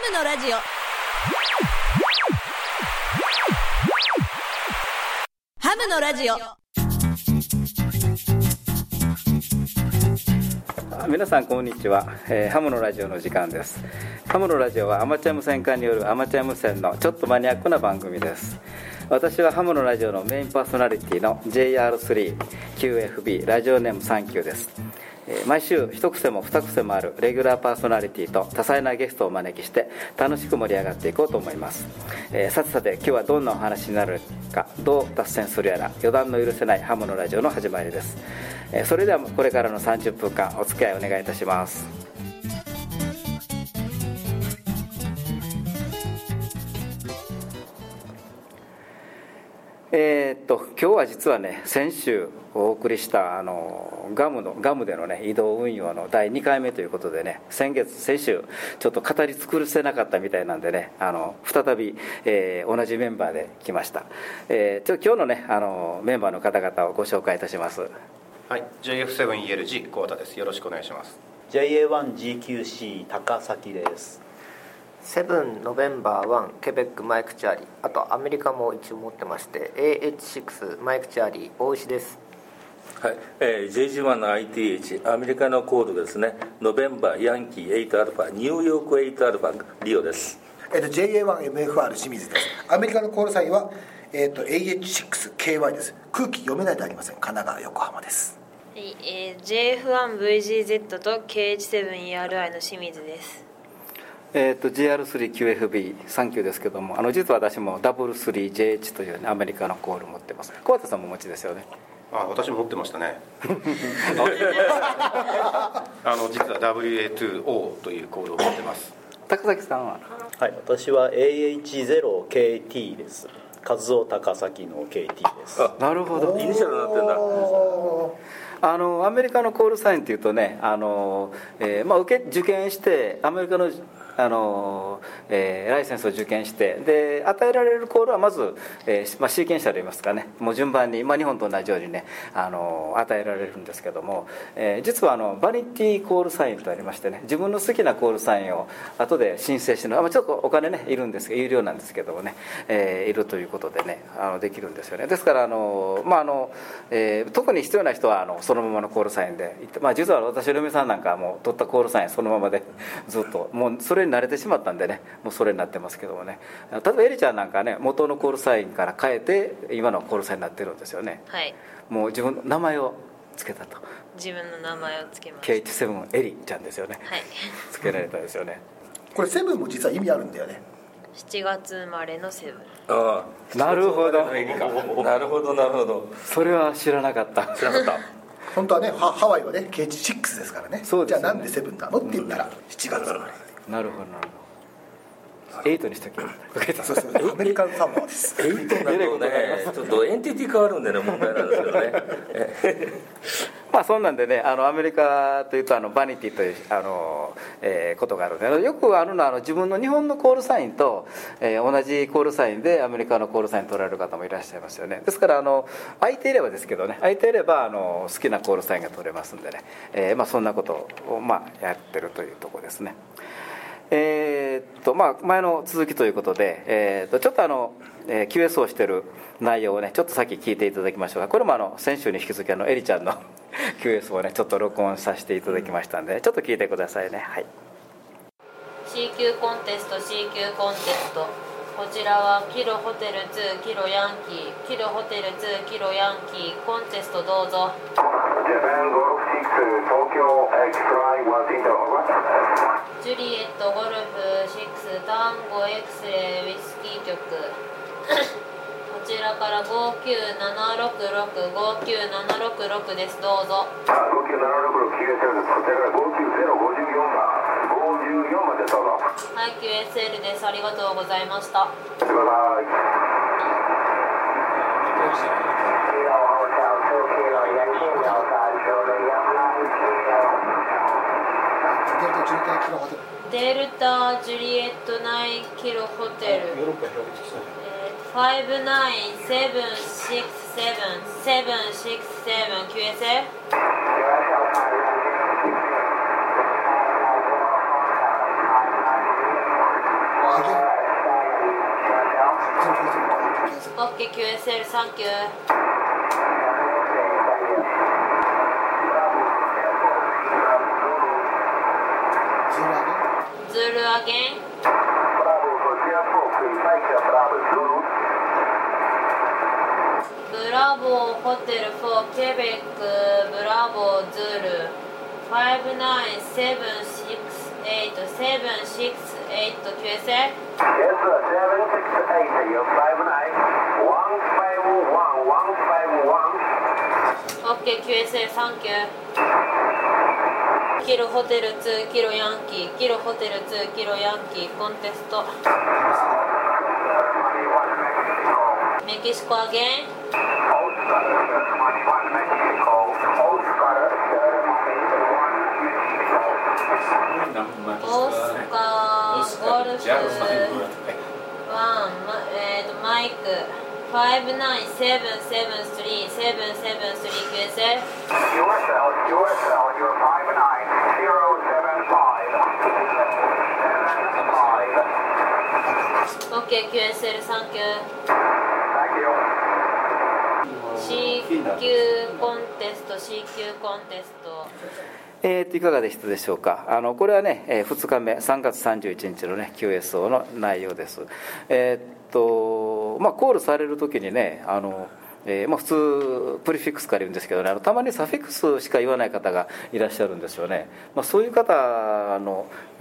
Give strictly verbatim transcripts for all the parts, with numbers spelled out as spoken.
ムのラジオ。ハムのラジオ。 皆さんこんにちは、えー、ハムのラジオの時間です。ハムのラジオはアマチュア無線化によるアマチュア無線のちょっとマニアックな番組です。私はハムのラジオのメインパーソナリティの ジェイアールスリーキューエフビー ラジオネームサンキューです。毎週一癖も二癖もあるレギュラーパーソナリティと多彩なゲストをお招きして楽しく盛り上がっていこうと思います。えー、さてさて今日はどんなお話になるか、どう脱線するやら予断の許せないハムのラジオの始まりです。えー、それではこれからのさんじゅっぷんかんお付き合いお願いいたします。えー、っと今日は実はね、先週お送りしたあのガムのガムでのね移動運用のだいにかいめということでね、先月先週ちょっと語り尽くせなかったみたいなんでね、あの再び、えー、同じメンバーで来ました。えー、今日のねあのメンバーの方々をご紹介いたします。 はい、ジェイエフセブンイーエルジー コウタです。よろしくお願いします。 ジェイエーワンジーキューシー 高崎です。 セブンノベンバーワンケベックマイクチャーリー、あとアメリカも一応持ってまして エーエイチシックス マイクチャーリー大石です。 はい、えー、ジェイジーワン の アイティーエイチ アメリカのコードですね。ノベンバーヤンキーエイトアルファニューヨークエイトアルファリオです。 えー、と ジェイエーワンエムエフアール 清水です。アメリカのコールサインは、えー、と エーエイチシックスケーワイ です。空気読めないでありません。神奈川横浜です。 はい、えー、ジェイエフワンブイジーゼット と ケーエイチセブンイーアールアイ の清水です。 えー、と ジェイアールスリーキューエフビー サンキューですけども、あの実は私も ダブリュースリージェイエイチ という、ね、アメリカのコールを持ってます。小畑さんもお持ちですよね。 あ、私も持ってましたねあの実は ダブリューエーツーオー というコードを持ってます。 高崎さんは？ はい、私は エーエイチゼロケーティー です。和夫高崎の ケーティー です。 あ、なるほど、 イニシャルになってんだ。 あのアメリカのコールサインっていうとね、あの、えーまあ、受け受験してアメリカのあの、えー、ライセンスを受験してで与えられるコールはまず、えーまあ、シーケンシャルといいますかね、もう順番に、まあ、日本と同じようにねあの与えられるんですけども、えー、実はあのバニティコールサインとありましてね、自分の好きなコールサインを後で申請しての、まあ、ちょっとお金ねいるんですけど有料なんですけどもね、えー、いるということでねあのできるんですよね。ですからあの、まああのえー、特に必要な人はあのそのままのコールサインで行って、まあ、実は私の嫁さんなんかはもう取ったコールサインそのままでずっともうそれに慣れてしまったんでね、もうそれになってますけどもね。例えばエリちゃんなんかね、元のコールサインから変えて今のコールサインになってるんですよね。 はい、 もう自分の名前をつけたと。 自分の名前をつけました。 ケーエイチセブン エリちゃんですよね。 はい、 つけられたですよね。 これセブンも実は意味あるんだよね。 しちがつ生まれのセブン。 ああ、 なるほどなるほどなるほど。 それは知らなかった。 知らなかった本当はねハハワイはね ケーエイチシックス ですからね。 そうですよね。 じゃあなんでセブンなのって言ったらしちがつ生まれ。 なるほどなるほど。エイトにしときます。 そうそうアメリカンサモアです。 エイトになるとねちょっとエンティティ変わるんでね問題なんですけどねまあそんなんでね、あのアメリカというとあのバニティというあの、えー、ことがあるので、よくあるのはあの自分の日本のコールサインと、えー、同じコールサインでアメリカのコールサイン取られる方もいらっしゃいますよね。ですからあの空いていればですけどね、空いていればあの好きなコールサインが取れますんでね、えーまあ、そんなことを、まあ、やってるというところですね。えーっとまあ、前の続きということで、えーっとちょっとあの、えー、キューエス をしている内容をねちょっとさっき聞いていただきましょうが、これもあの先週に引き続きあのエリちゃんのキューエス をねちょっと録音させていただきましたんで、ちょっと聞いてくださいね。はい。 シー 級コンテスト シー 級コンテスト、こちらはキロホテルツーキロヤンキー、キロホテルツーキロヤンキー、コンテストどうぞ。ジュリエットゴルフシックスタンゴ X レイウイスキー局こちらからごきゅうななろくろく ごきゅうななろくろくです。どうぞ。 ごきゅうななろくろく キューエスエル です。こちらからごきゅうゼロごじゅうよんばんごじゅうよんばんでどうぞ。 はい、 キューエスエル です。ありがとうございました。 バイバイ。 デルタジュリエットナインキロホテルファイブナインセブンシックスセブンセブンシックスセブン キューエスエル。 キケー キューエスエル サンキュー。ズールアゲン。ブラボーホテルフォーケベックブラボーズールファイブナインセブンシックスエイトセブンシックスエイト キューエスエル。 Yes, sir. seven six eight. You're five nine. one five one. one five one. オッケー キューエスエル サンキュー。キロホテルツーキロヤンキーキロホテルツーキロヤンキーコンテスト。メキシコアゲン。オスカーゴルフワン、えーとマイクファイブナインセブンセブンスリーセブンセブンスリー キューエスエル。 U S L, U S L, you're five nine zero seven five. seven five. オッケー キューエスエル サンキュー。 Thank you. C 級コンテスト C 級コンテスト。 えー、といかがでしたでしょうか。あのこれはね、えー、ふつかめさんがつさんじゅういちにちのね キューエスオー の内容です。えー、っとまあコールされる時にね、あの、えーまあ、普通プリフィックスから言うんですけどね、あのたまにサフィックスしか言わない方がいらっしゃるんですよね。まあ、そういう方の、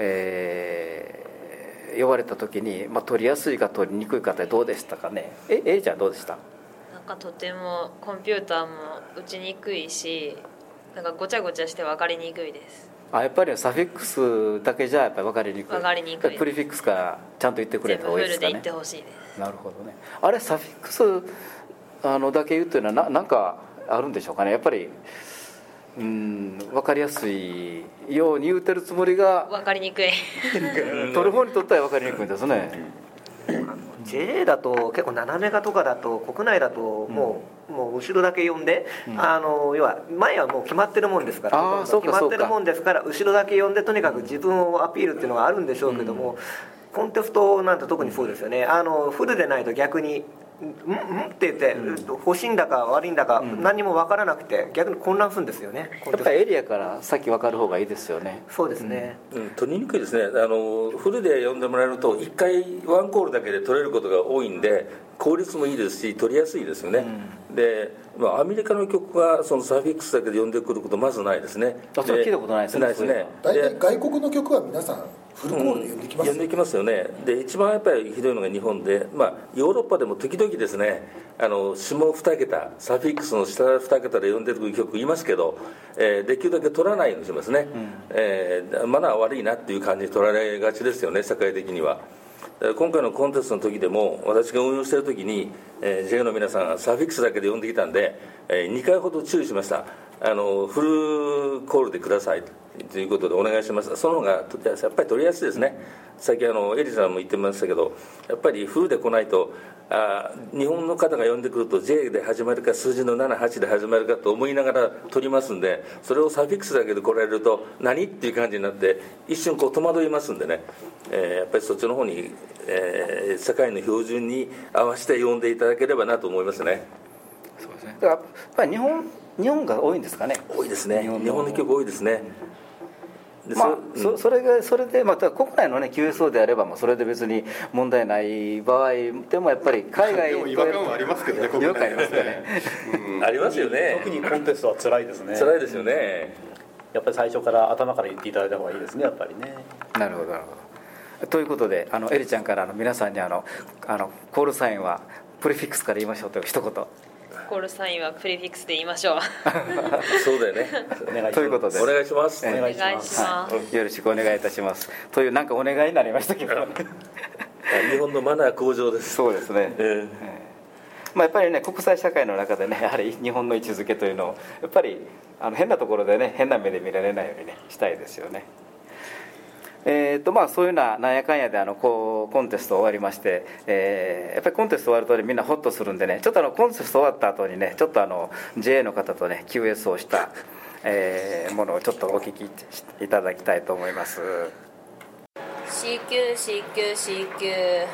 えー、呼ばれた時に、まあ、取りやすいか取りにくい方どうでしたかね。えエリちゃんどうでした？ なんかとてもコンピューターも打ちにくいし、なんかごちゃごちゃして分かりにくいです。 あやっぱりサフィックスだけじゃやっぱり分かりにくい。 分かりにくい。 プリフィックスからちゃんと言ってくれた方がいいですかね。 全部フルで言ってほしいです。 なるほどね。あれサフィックスあのだけ言うというのはななんかあるんでしょうかね。やっぱりうん分かりやすいように言うてるつもりが分かりにくい取る方にとっては分かりにくいんですね。 ジェー だと結構斜めがとかだと国内だともう、うん、もう後ろだけ呼んで、うん、あの要は前はもう決まってるもんですから、 あそうか決まってるもんですから後ろだけ呼んでとにかく自分をアピールっていうのがあるんでしょうけども、うん、コンテストなんて特にそうですよね。あのフルでないと逆にうんうんって言って、うん、欲しいんだか悪いんだか、うん、何も分からなくて逆に混乱するんですよね。 やっぱりエリアからさっき分かる方がいいですよね。 そうですね、 うん、取りにくいですね。あのフルで呼んでもらえるといっかいワンコールだけで取れることが多いんで効率もいいですし取りやすいですよね、うん、で、まあ、アメリカの曲はそのサフィックスだけで呼んでくることまずないですね。 あそれ聞いたことないですね。 ないですね。 大体外国の曲は皆さんフルコールで呼んできます、 うん、呼んできますよね。で一番やっぱりひどいのが日本で、まあ、ヨーロッパでも時々ですねあの下に桁サフィックスの下に桁で呼んでくる曲いますけど、えー、できるだけ取らないようにしますね、うんえー、マナー悪いなっていう感じに取られがちですよね社会的には。今回のコンテストの時でも私が運用している時に、えー、ジェイの皆さんがサフィックスだけで呼んできたんで、えー、にかいほど注意しました。あのフルコールでくださいということでお願いしました。その方がやっぱり取りやすいですね。さっきあのエリさんも言ってましたけどやっぱりフルで来ないとあ日本の方が呼んでくると J で始まるか数字のななはちで始まるかと思いながら取りますんでそれをサフィックスだけで来られると何っていう感じになって一瞬こう戸惑いますんでね、えー、やっぱりそっちの方に、えー、世界の標準に合わせて呼んでいただければなと思いますね。 そうですね。だからやっぱり日本日本が多いんですかね。 多いですね。日本の、日本の曲多いですね。 でまあ、そ, そ, それがそれでまた国内のね キューエスオー であればまあそれで別に問題ない場合でもやっぱり海外でも違和感はありますけどね。 違和感ありますよね、 うん、ありますよね。 特にコンテストは辛いですね。 辛いですよね。 やっぱり最初から頭から言っていただいた方がいいですねやっぱりね。 なるほどなるほど。ということであのエリちゃんからあの皆さんにあのあのコールサインはプリフィックスから言いましょうという一言。 コールサインはプリフィックスで言いましょうそうだよね。 ということでお願いします。 お願いします、 はい、よろしくお願いいたしますというなんかお願いになりましたけど日本のマナー向上です。 そうですね、えーえーまあ、やっぱりね国際社会の中でねやはり日本の位置づけというのをやっぱりあの変なところでね変な目で見られないようにねしたいですよね。えーとまあ、そういうようななんやかんやであのこうコンテスト終わりまして、えー、やっぱりコンテスト終わると、ね、みんなホッとするんでねちょっとあのコンテスト終わった後にねちょっとあの ジェイ の方とね キューエス をした、えー、ものをちょっとお聞きいただきたいと思います。 シーキューシーキューシーキュー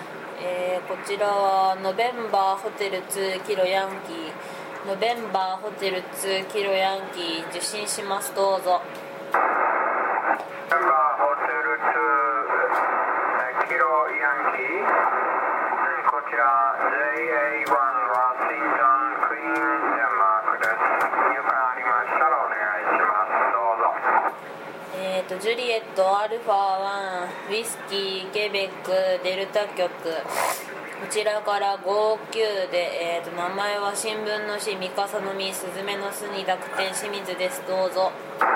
えーこちらはノベンバーホテルツーキロヤンキーノベンバーホテルツーキロヤンキー受信します。どうぞ。 ノベンバーホテルツーキロヤンキー、こちら ジェイエーワン ワシントンクイーンデンマークです。入館ありましたらお願いします。どうぞ。 えーとジュリエットアルファワンウイスキーケベックデルタ局、こちらからごきゅうで、えーと名前は新聞のし、三笠の実、スズメの巣に濁点清水です。どうぞ。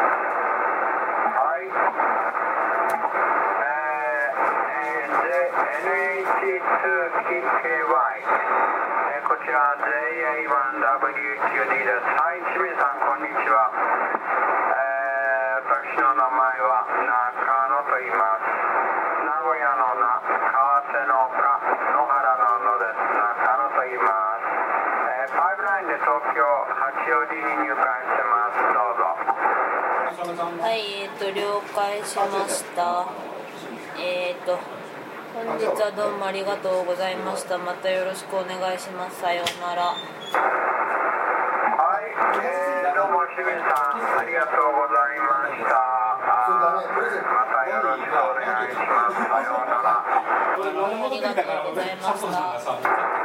はい、えー、エヌエイチツーケーワイ、えー、こちら ジェイエーワンダブリューエイチユーディー です。はい、清水さんこんにちは。えー、私の名前は中野と言います。名古屋の名、川瀬のか、野原の野です。中野と言います。えー、ファイブナインで東京八王子に入館してます。どうぞ。 はい、えーと了解しました。えーと本日はどうもありがとうございました。またよろしくお願いします。さようなら。 はい、えー、どうも清水さんありがとうございました。あまたよろしくお願いします。さようなら。 ありがとうございました。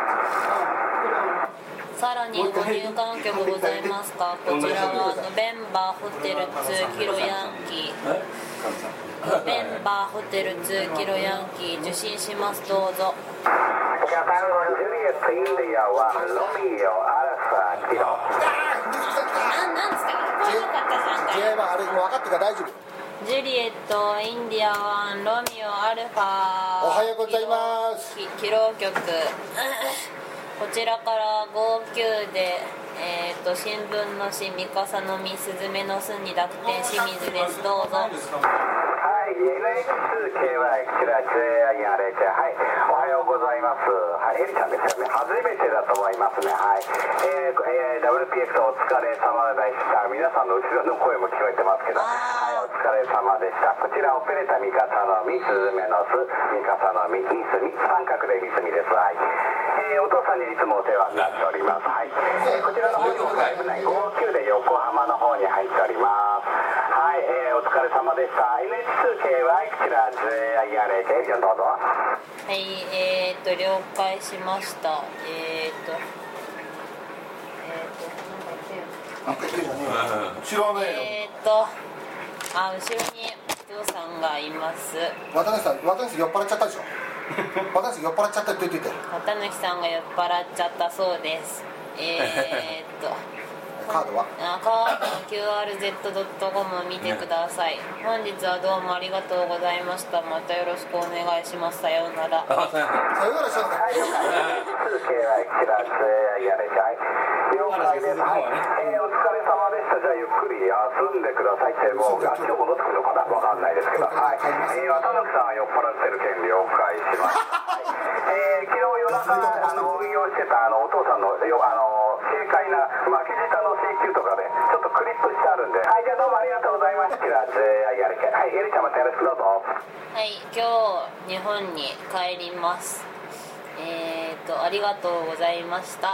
さらにご入館局ございますか。こちらはノベンバーホテルツーキロヤンキーノベンバーホテルツーキロヤンキー受信します。どうぞ。 ジャパンジュリエットインディアワンロミオアルファキロ。 ななんですか、聞こえなかったじゃんか。 違いますあれもう分かってから大丈夫。 ジュリエットインディアワンロミオアルファおはようございます。 キロ局こちらからごきゅうで、えー、と新聞のし、三笠の実、スズメの巣に濁点清水です。どうぞ。 はい、エヌエイチツーケーワイ こちら ジェイアイアールエイチ、はい、おはようございます。はい、エリちゃんですよね。初めてだと思いますね。はい、えーえー、ダブリューピーエックス お疲れ様でした。皆さんの後ろの声も聞こえてますけど、はい、お疲れ様でした。こちらオペレーター三笠の実、スズメの巣、三笠の実、ミスミ三角でミスミです。はい、えー、お父さんにいつもお世話になっております。はい、えー、こちらの方にごきゅうで横浜の方に入っております。はい、えー、お疲れ様でした。 エヌエイチツーケーワイ こちら ジェイアイアールエイチ、 エリちゃんどうぞ。 はい、えー、と了解しました。えー、とえー、となんか言ってんじゃねえよ。知らねえよ。 えー、とあ後ろにお父さんがいます。 渡辺さん渡辺さん酔っ払っちゃったでしょ。渡辺さん酔っ払っちゃったって言ってて。 綿貫さんが酔っ払っちゃったそうです。えー、っとカードはあカードの キューアールゼットドットコム を見てください。本日はどうもありがとうございました。またよろしくお願いします。さようなら。 さよならしようはい、了解。ツーケーワイ こちら ジェイアイアールエイチ、はい、了解です。はい、えー、お疲れ様でした。じゃあゆっくり休んでくださいって、もう足を戻ってくるのかなわかんないですけど、はい、えー、綿貫さんが酔っ払ってる件了解しました。はい、えー、昨日夜中あの運用してたあのお父さんのよあの軽快な巻き舌の請求とかでちょっとクリップしてあるんで、はい、じゃあどうもありがとうございました。こちら ジェイアイアールエイチ、はい、エリちゃんまたよろしくどうぞ。 はい、今日日本に帰ります。えー、っとありがとうございました。 はい、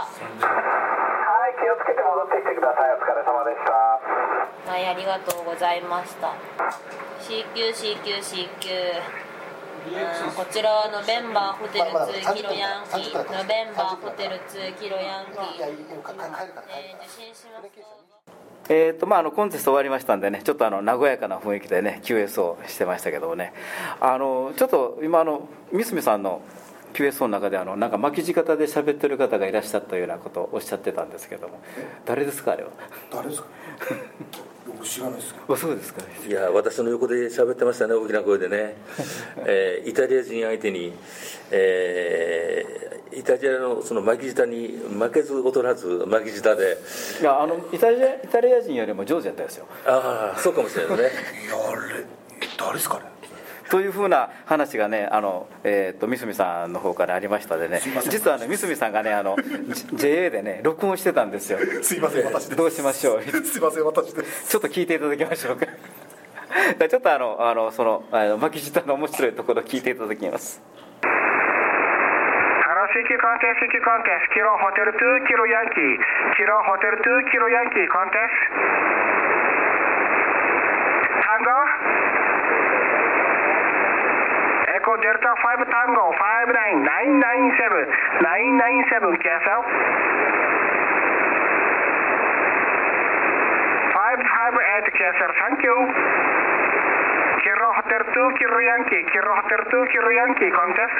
気をつけて戻ってきてください。お疲れ様でした。 はい、ありがとうございました。 シーキューシーキューシーキュー、うん、こちらはノベンバーホテルツーキロヤンキーノベンバーホテルツーキロヤンキー、えー、受信しますと。 えーとまあ、あのコンテスト終わりましたんでね、ちょっとあの和やかな雰囲気でね キューエス をしてましたけどもね、あのちょっと今あの三角さんの キューエス の中であのなんか巻き舌で喋ってる方がいらっしゃったようなことをおっしゃってたんですけども、誰ですかあれは。 誰ですか。僕知らないですか。そうですか。 いや私の横で喋ってましたね、大きな声でね、えー、イタリア人相手に、えー、イタリアのその巻き舌に負けず劣らず巻き舌で、 いやあのイタリア、イタリア人よりも上手やったですよ。 ああそうかもしれないですね。 いやあれ誰ですかね。 というふうな話がね、あの、えー、と三角さんの方からありましたでね、実はね三角さんがねあの ジェイエー でね録音してたんですよ。 すいません私です。 どうしましょう。 すいません私です。 ちょっと聞いていただきましょうか。ちょっとあのあのそのあの巻き舌の面白いところを聞いていただきます。 はい、 Yankee contest, Yankee contest, Kilo Hotel two, Kilo Yankee, Kilo Hotel two, Kilo Yankee contest. Tango, Echo Delta five Tango, five nine nine nine seven, nine nine seven, cancel. five five eight, cancel, thank you. Kilo Hotel two, Kilo Yankee, Kilo Hotel two, Kilo Yankee contest.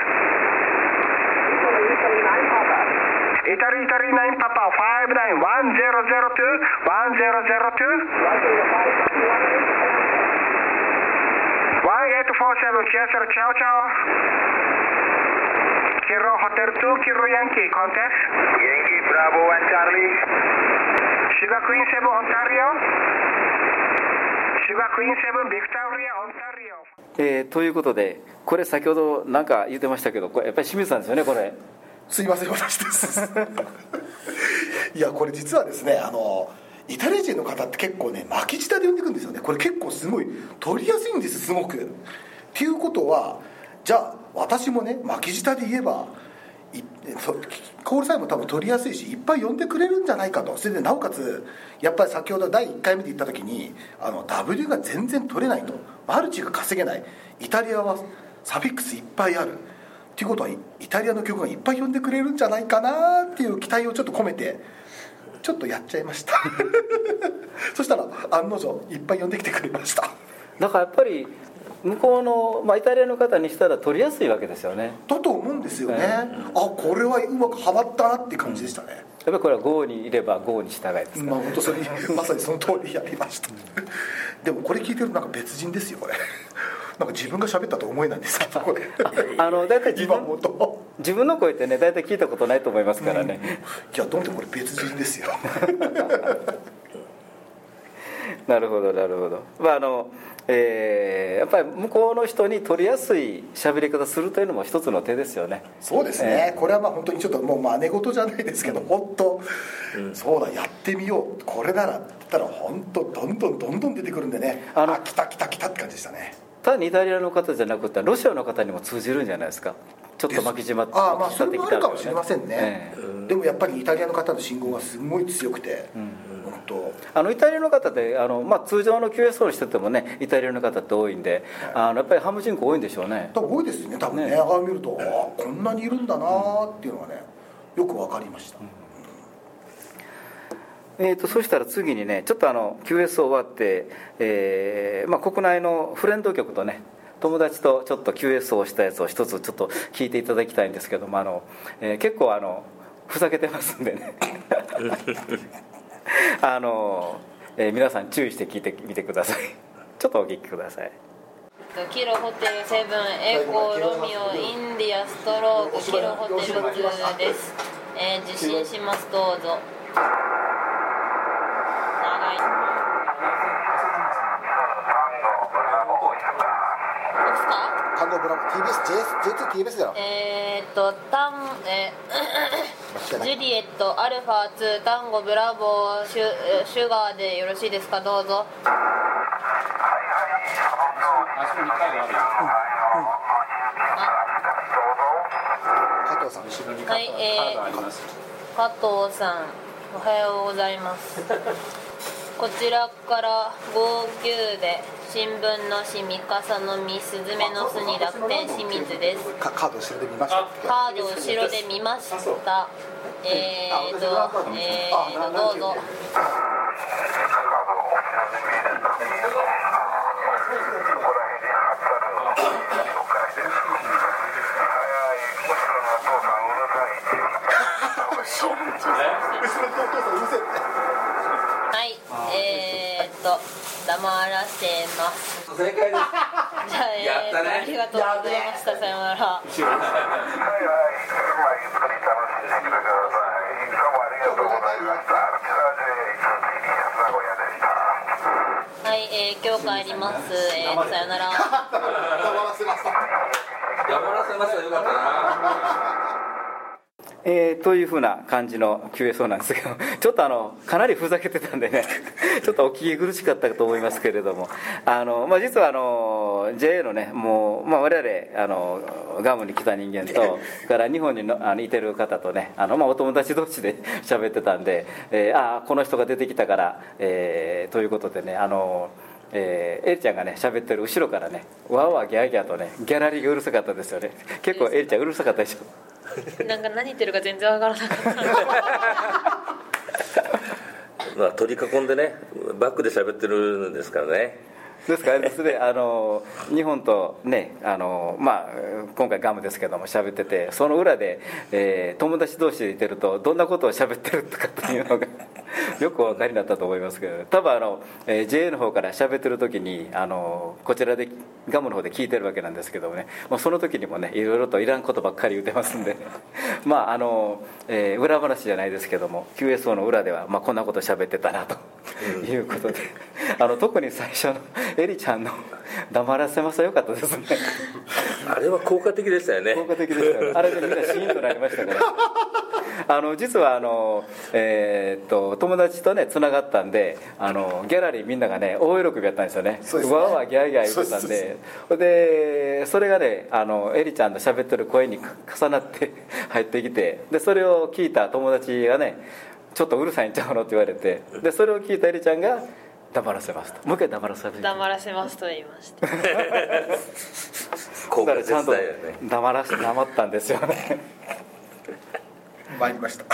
Italy, Italy nine Papa, five nine one zero zero two, one zero zero two. one eight four seven, cancel, ciao ciao. Kilo Hotel two, Kilo Yankee contest. Yankee Bravo one Charlie. Sugar Queen seven Ontario. Sugar Queen seven Victoria Ontario。 えー、ということで、これ先ほどなんか言ってましたけど、これやっぱり清水さんですよね、これ。 すいません、私ですいやこれ実はですね、あのイタリア人の方って結構ね巻き舌で呼んでいくんですよね。これ結構すごい取りやすいんです、すごく。っていうことは、じゃあ私もね巻き舌で言えばいコールサインも多分取りやすいし、いっぱい呼んでくれるんじゃないかと。それでなおかつやっぱり先ほどだいいっかいめで言った時に、あの W が全然取れないと、マルチが稼げない、イタリアはサフィックスいっぱいあるっていうことは、イタリアの曲がいっぱい呼んでくれるんじゃないかなっていう期待をちょっと込めてちょっとやっちゃいましたそしたら案の定いっぱい呼んできてくれました。 だからやっぱり向こうの、まあ、イタリアの方にしたら取りやすいわけですよね。 だと思うんですよね、うん、あこれはうまくはまったなって感じでしたね、うん、やっぱりこれはゴーにいればゴーに従いですから、 まあ本当それまさにその通りやりましたでもこれ聞いてるとなんか別人ですよこれなんか自分が喋ったと思えないんですけどこれあのだいたい自分自分の声ってねだいたい聞いたことないと思いますからね、うん、いやどんどんこれ別人ですよなるほどなるほど、まああのえー、やっぱり向こうの人に取りやすい喋り方するというのも一つの手ですよね。 そうですね、えー、これはまあ本当にちょっともう真似事じゃないですけど、本当、うん、そうだやってみよう、これならって言ったら本当どんどんどんどん出てくるんでね、あのあ来た来た来たって感じでしたね。 単にイタリアの方じゃなくてロシアの方にも通じるんじゃないですか。ちょっと巻き締まってああまあそれもあるかもしれませんね、えー、でもやっぱりイタリアの方の信号がすごい強くて、うん、本当あのイタリアの方であの、まあ、通常の キューエスオー にしててもねイタリアの方って多いんで、はい、あのやっぱりハム人口多いんでしょうね。 多分多いですね多分ね、ああ見るとあこんなにいるんだなっていうのがねよく分かりました、 うんえー、とそしたら次にねちょっとあの キューエスオー 終わって、えーまあ、国内のフレンド局とね友達とちょっと キューエスオー したやつを一つちょっと聞いていただきたいんですけども、あの、えー、結構あのふざけてますんでねあの、えー、皆さん注意して聞いてみてくださいちょっとお聞きください。 キロホテルセブンエコロミオインディアストロークキロホテルツーです、えー、受信しますどうぞ。長いタンゴブラボ ティービーエス ジェイツー ティービーエス だよ。 えーっとタン、えー、ジュリエットアルファツータンゴブラボーシュ、シュガーでよろしいですか、どうぞ。 加藤さん後ろにはい、えー、加藤さんおはようございますこちらからごきゅうで新聞のしみかさのみすずめの巣に楽天清水です。 カード後ろで見ました。 カード後ろで見ました。えーと、えーと、どうぞ。はい、えーと黙らせます。 正解です。 じゃあ、えー、やったね。ありがとうございました。さようなら。はいはい、まあ、ゆっくり楽しんできてください。どうもありがとうございました。はい、えー、今日帰ります。えー、さようなら。黙らせました。 黙らせました。よかったな。 えー、というふうな感じの キューエスオー なんですけど、ちょっとあのかなりふざけてたんでねちょっとお聞き苦しかったと思いますけれども、あの、まあ、実はあの ジェイエー のねもう、まあ、我々あのガムに来た人間とから日本にのあのいてる方とね、あの、まあ、お友達同士で喋ってたんで、えー、ああこの人が出てきたから、えー、ということでね、あのえー、エリちゃんがね喋ってる後ろからねわーわーギャーギャーとねギャラリーがうるさかったですよね。結構エリちゃんうるさかったでしょなんか何言ってるか全然わからなかったまあ取り囲んでねバックで喋ってるんですからね。 ですからですね、あの日本とね、あの、まあ、今回ガムですけども喋ってて、その裏で、えー、友達同士でいてるとどんなことを喋ってるとかっていうのがよくお分かりになったと思いますけど、多分あの、えー、ジェイエー の方から喋ってる時にあのこちらでガムの方で聞いてるわけなんですけどもね、まあ、その時にもねいろいろといらんことばっかり言ってますんでまああの、えー、裏話じゃないですけども キューエスオー の裏では、まあ、こんなこと喋ってたなということで、あの特に最初のエリちゃんの黙らせますは良かったですねあれは効果的でしたよね。 効果的でしたよね。あれでみんなシーンとなりましたからあの実はあの、えー、っと友達とねつながったんで、あのギャラリーみんながね大喜びやったんですよね。 そうですね、 わーわーギャーギャー言ってたんで、それでそれがねあのエリちゃんの喋ってる声に重なって入ってきて、でそれを聞いた友達がねちょっとうるさいんちゃうのって言われて、でそれを聞いたエリちゃんが黙らせますと、もう一回黙らせます黙らせますと言いました効果だからちゃんと的だよね。 黙らせ黙ったんですよね参りました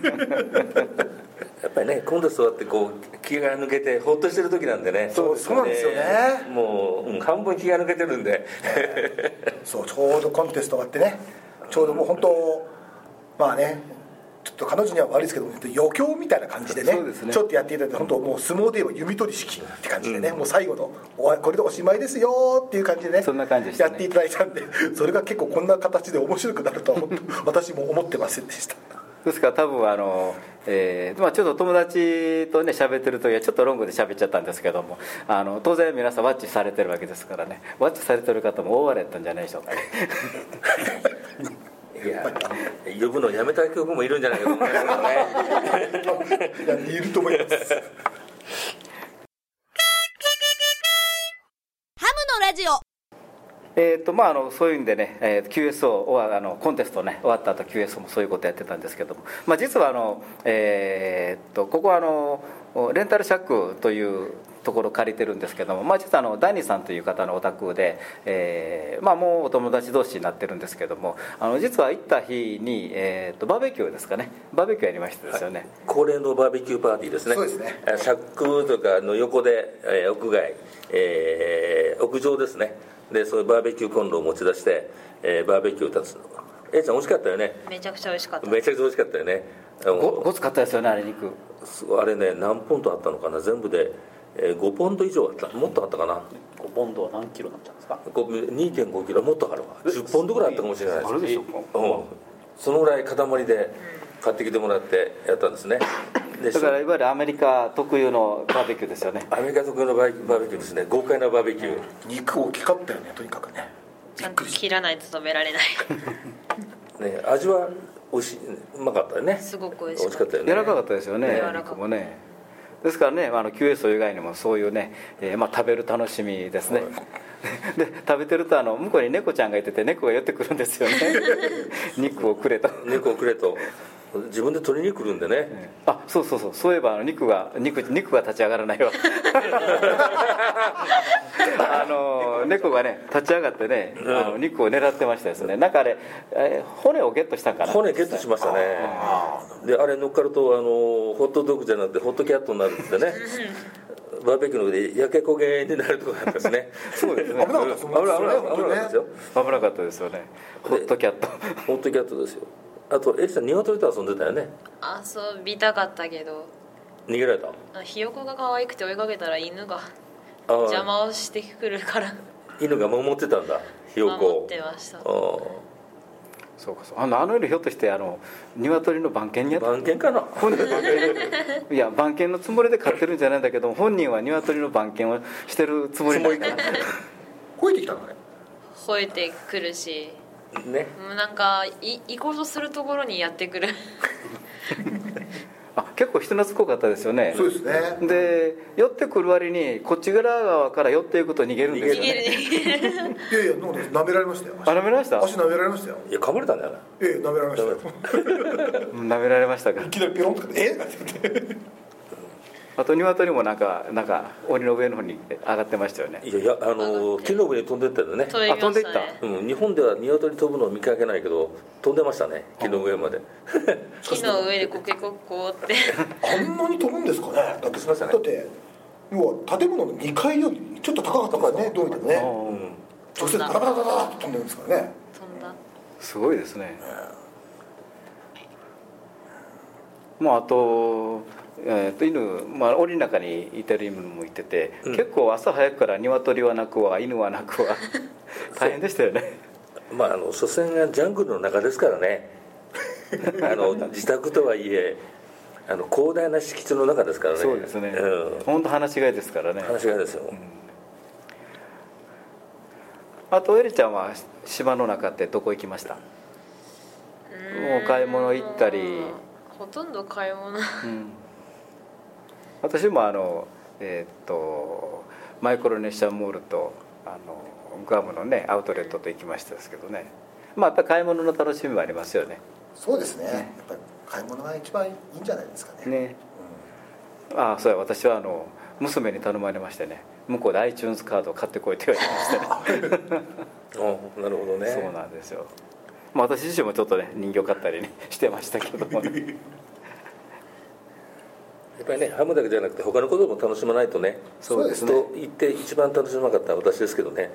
やっぱりねコンテスト終わってこう気が抜けてほっとしてる時なんでね。 そうそうなんですよね。 もう、うん、半分気が抜けてるんでそうちょうどコンテストがあってね、ちょうどもう本当まあねちょっと彼女には悪いですけど余興みたいな感じで ね, そうですねちょっとやっていただいて、本当もう相撲で言えば弓取り式って感じでね、うん、もう最後のおこれでおしまいですよっていう感じでね、 そんな感じでしたね、 やっていただいたんで、それが結構こんな形で面白くなるとは私も思ってませんでした。 ですから多分あの、えーまあ、ちょっと友達とね喋ってる時はちょっとロングで喋っちゃったんですけども、あの当然皆さんワッチされてるわけですからね、ワッチされてる方も大笑いだったんじゃないでしょうかねいや呼ぶのやめた曲もいるんじゃないかと思いますけどねいると思いますハムのラジオ。 えーとまあ、あのそういうんでね、えー、キューエスオー あのコンテストね終わった後 キューエスオー もそういうことやってたんですけども、まあ、実はあの、えー、とここはあのレンタルシャックというところを借りてるんですけども、まあ、実はあのダニーさんという方のお宅で、えーまあ、もうお友達同士になってるんですけども、あの実は行った日に、えー、とバーベキューですかね、バーベキューやりましたですよね、はい、 恒例のバーベキューパーティーですね。 そうですね、 シャックとかの横で、えー、屋外、えー、屋上ですね、でそういうバーベキューコンロを持ち出して、えー、バーベキューを立つの。えいちゃん美味しかったよね。 めちゃくちゃ美味しかった。 めちゃくちゃ美味しかったよね。 ご, ごつかったですよねあれ肉。 あれね何ポンドあったのかな、全部で、えー、ごポンド以上あった、もっとあったかな。 ごポンドは何キロになっちゃうんですか。 にてんごキロもっとあるわ。じゅっポンドぐらいあったかもしれないです。 あれでしょうか、 うん、そのぐらい塊で買ってきてもらってやったんですね。でだからいわゆるアメリカ特有のバーベキューですよね。 アメリカ特有のバーベキューですね。豪快なバーベキュー、 肉大きかったよね、とにかくね。 ちゃんと切らないと食べられないね、味は美味しい、うまかったよね。 すごく美味しかった。 美味しかったよね。 柔らかかったですよね、 柔らかかった肉もね。ですからね、あの キューエスオー 以外にもそういうね、えーまあ、食べる楽しみですね、はい、で食べてるとあの向こうに猫ちゃんがいてて猫が寄ってくるんですよね肉をくれと肉をくれと自分で取りに来るんでね、 あ、そうそうそう、そういえばあの肉が 肉, 肉が立ち上がらないわあの猫がね立ち上がってね、うん、あの肉を狙ってましたですね。なんかあれ、えー、骨をゲットしたんかな。 骨ゲットしましたね。であれ乗っかるとあのホットドッグじゃなくてホットキャットになるんでねバーベキューの上で焼け焦げになるとかなんですねそうですね、 危なかったですよね。 危なかったですよ。 危なかったですよね。ホットキャットホットキャットですよ。あとエリさん鶏と遊んでたよね。 遊びたかったけど逃げられた。 ひよこが可愛くて追いかけたら犬が邪魔をしてくるから犬が守ってたんだ、ひよこを。 守ってました。あそうかそう、あのあの夜ひょっとしてあの鶏の番犬にやった番犬かな。 本人番犬いや番犬のつもりで飼ってるんじゃないんだけど、本人は鶏の番犬をしてるつもりなんだ吠えてきたのね。 吠えてくるしね、 もうなんかい行こうとするところにやってくるあ、結構人懐っこかったですよね。 そうですね。 で寄ってくる割にこっち側から寄っていくと逃げるんですよね。 逃げる逃げるいやいや、舐められましたよ。 あ、舐められました。 足舐められましたよ。 いや噛まれたんだよな。 ええ、舐められましたよ。 舐められましたか。 いきなりペロンとかええあと鶏もなんかなんか檻の上の方に上がってましたよね。 いやいや、あの木の上に飛んでったよね。 飛びましたね。 あ、飛んでいった。 うん、日本では鶏飛ぶのを見かけないけど飛んでましたね、木の上まで木の上でコケコッコーってあんなに飛ぶんですかね。だってしましたねだって要は建物のにかいよりちょっと高かったからね、どう見てもね。直接ダラダラダラって飛んでるんですからね。 飛んだ。 すごいですね。もうあと、えー、と犬、まあ、檻の中にいてる犬もいてて、うん、結構朝早くから鶏は鳴くわ犬は鳴くわ大変でしたよね。 まああの所詮がジャングルの中ですからねあの自宅とはいえあの広大な敷地の中ですからね。 そうですね、 うん、 本当話し飼いですからね。 話し飼いですよ、うん、 あとエリちゃんは島の中ってどこ行きました？もう買い物行ったり。 ほとんど買い物、うん、 私もあの、えー、っとマイクロネシアモールとあのグアムのねアウトレットと行きましたですけどね、まあやっぱり買い物の楽しみもありますよね。 そうですね、ね、やっぱり買い物が一番いいんじゃないですかね。 ね、うん、ああそうや、私はあの娘に頼まれましてね、向こうで iTunes カードを買ってこいって言われましたねあ、なるほどね。 そうなんですよ。まあ、私自身もちょっとね人形買ったり、ね、してましたけども、ね、 やっぱりねハムだけじゃなくて他のことも楽しまないとね。 そうですね。 と言って一番楽しまなかった私ですけどね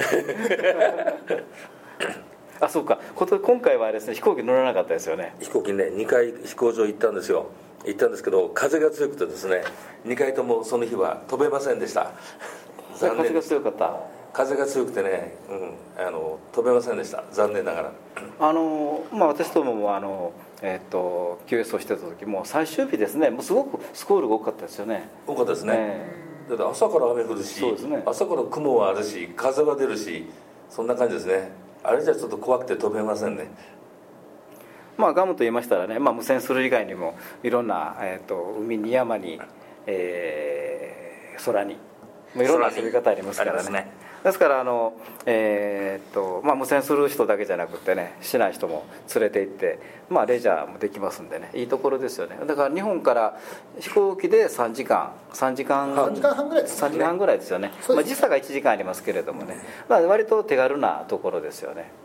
あ、そうか、今回はですね飛行機乗らなかったですよね。 飛行機ねにかい飛行場行ったんですよ。行ったんですけど風が強くてですねにかいともその日は飛べませんでした残念。風が強かった。 風が強くてね、うん、あの飛べませんでした、残念ながら。 あの、まあ、私どももあの、えー、と キューエス をしてた時も最終日ですね、もうすごくスコールが多かったですよね。 多かったですね、えー、だって朝から雨降るし、そうですね、朝から雲はあるし風が出るし、そんな感じですね。あれじゃちょっと怖くて飛べませんね。 まあガムと言いましたらね、まあ、無線する以外にもいろんな、えー、と海に山に、えー、空にいろんな遊び方ありますからね。ですからあの、えーっとまあ、無線する人だけじゃなくてね、しない人も連れて行って、まあ、レジャーもできますんでね、いいところですよね。だから日本から飛行機でさんじかんさんじかんさんじかんはんぐらいですね。 さんじかんぐらいですよね。まあ、時差がいちじかんありますけれどもね、まあ、割と手軽なところですよね。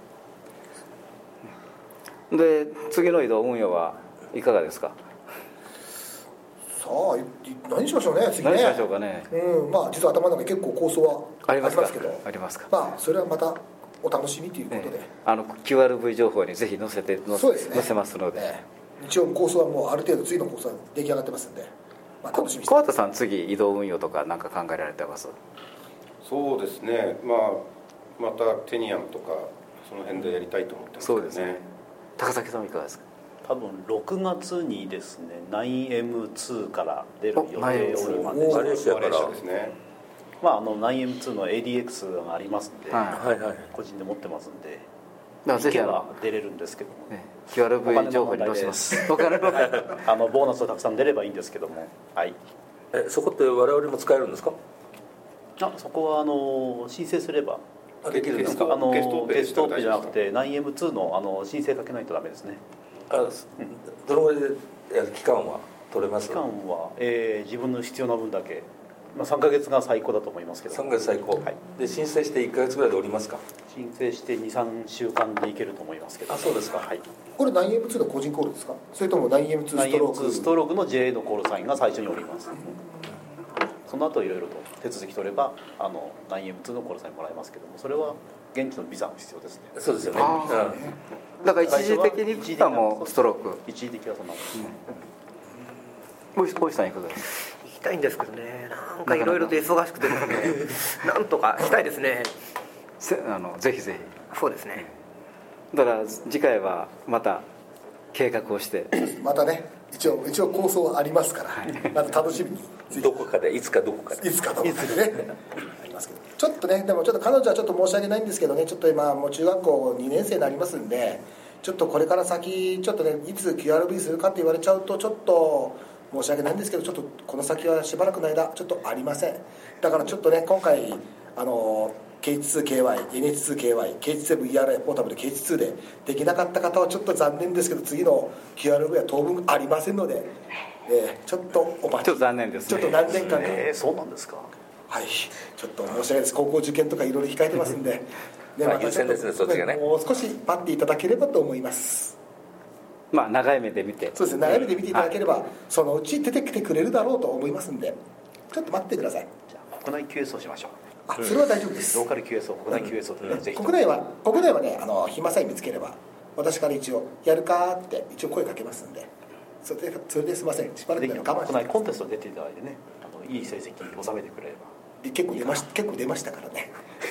で次の移動運用はいかがですか？ さあ何しましょうね、次ね。 何しましょうかね。 うん、まあ実は頭の中に結構構想はありますけど、 ありますか。 まあそれはまたお楽しみということで、 ね、あの キューアールブイ 情報にぜひ載せて載せ、ね、載せますので、ね、 一応構想はもうある程度次の構想は出来上がってますんで、まあ、楽しみにして。 小畑さん次移動運用とか何か考えられてます？ そうですね、まあまたテニアムとかその辺でやりたいと思ってますけどね。そうですね。 高崎さんはいかがですか？ 多分ろくがつにですね ナインエムツー から出る予定おります。 マレーシアからですね。 まああの ナインエムツー の エーディーエックス がありますんで、 はいはい、 個人で持ってますんで、 ぜひ出れるんですけども、 ね、キューアールブイ 情報に載せます。 あのボーナスをたくさん出ればいいんですけども、はい。 えそこって我々も使えるんですか？ あそこはあの申請すればできるんですか？ あのゲストオープンじゃなくて ナインエムツー のあの申請かけないとダメですね。 あどのぐらいで期間は取れますか？ 期間は、えー、自分の必要な分だけ、まあ、さんかげつが最高だと思いますけど。 さんかげつ最高、はい、で申請していっかげつぐらいで降りますか？ 申請してにさんしゅうかんでいけると思いますけど。 あ、そうですか。はい。 これ ナインエムツー の個人コールですか？それとも ナインエムツー ストローク？ ナインエムツーストロークの ジェーエー のコールサインが最初に降ります、うん、その後いろいろと手続き取ればあの ナインエムツー のコールサインもらえますけども、それは現地のビザも必要ですね。 そうですよね。 だから一時的にビザもストローク。 一時的はそんなもんですね。 大石さんいかがですか？ 行きたいんですけどね、なんかいろいろと忙しくてですねなんとかしたいですね。 あのぜひぜひ。そうですね。 だから次回はまた計画をしてまたね、一応一応構想はありますから、はい、また楽しみにどこかでいつかどこかでいつかどこかでねありますけど。 ちょっとねでもちょっと彼女はちょっと申し訳ないんですけどね、ちょっと今もう中学校にねん生になりますんで、ちょっとこれから先ちょっとねいつ キューアールブイ するかって言われちゃうとちょっと申し訳ないんですけど、ちょっとこの先はしばらくの間ちょっとありません。だからちょっとね今回あの ケーエイチツーケーワイ、エヌエイチツーケーワイ、ケーエイチセブンイーアールアイ ポータブル ケーエイチツー でできなかった方はちょっと残念ですけど、次の キューアールブイ は当分ありませんので、えー、ちょっとお待ち、 ちょっと残念ですね。 ちょっと何年間か、 えー、そうなんですか。 はい、ちょっと申し訳ないです。高校受験とかいろいろ控えてますんで、 ね、まあ優先ですね、そっちがね。 もう少し待っていただければと思います。 まあ長い目で見て、 そうですね、長い目で見ていただければ、はい、そのうち出てきてくれるだろうと思いますんで、ちょっと待ってください。 じゃあ国内 キューエス をしましょう。 あ、それは大丈夫です。 ローカル キューエス を国内 キューエス をとりあえずぜひ、 国内は国内はね、あの暇さえ見つければ私から一応やるかって一応声かけますんで、それでそれですいません、しばらく我慢してください。 国内コンテスト出ていただいてね、あのいい成績収めてくれれば。 結構出ました結構出ましたからね。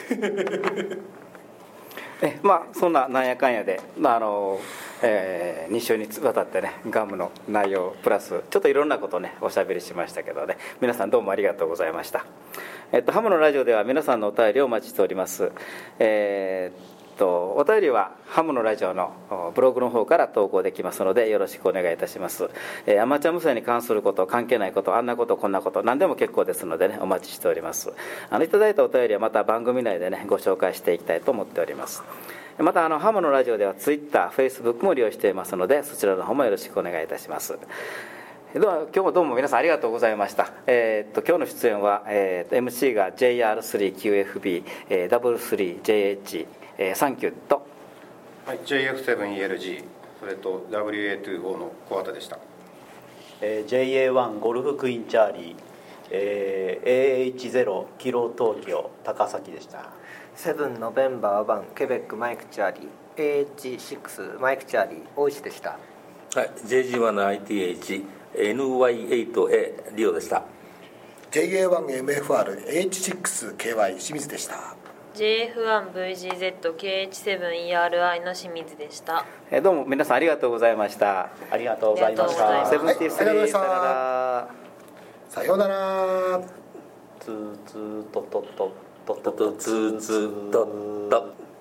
えまあそんななんやかんやで、まああのえー、に週にわたってねガムの内容プラスちょっといろんなことねおしゃべりしましたけどね、皆さんどうもありがとうございました。えっとハムのラジオでは皆さんのお便りをお待ちしております。えーお便りはハムのラジオのブログの方から投稿できますのでよろしくお願いいたします。えー、アマチュア無線に関すること、関係ないこと、あんなことこんなこと何でも結構ですのでねお待ちしております。あのいただいたお便りはまた番組内でねご紹介していきたいと思っております。またあのハムのラジオではツイッター、フェイスブックも利用していますのでそちらの方もよろしくお願いいたします。では今日もどうも皆さんありがとうございました。えー、っと今日の出演は、えー、エムシー が ジェイアールスリーキューエフビー、えー、ダブリュースリージェイエイチ、えー、サンキューと、 はい、ジェイエフセブンイーエルジー それと ダブリューエーツーフォー の小畑でした。 えー、ジェイエーワン ゴルフクイーンチャーリー、えー、エーエイチゼロ キロ東京高崎でした。 セブンノベンバーワンケベックマイクチャーリー エーエイチシックス マイクチャーリー大石でした。 はい、ジェイジーワン の アイティーエイチエヌワイエイトエー リオでした。 ジェイエーワンエムエフアールエイチシックスケーワイ 清水でした。 ジェイエフワンブイジーゼットケーエイチセブンイーアールアイ の清水でした。 えー、どうも皆さんありがとうございました。 ありがとうございました。 セブンティースリー、さよなら。 さようなら。 ツーツートトトトトツーツートト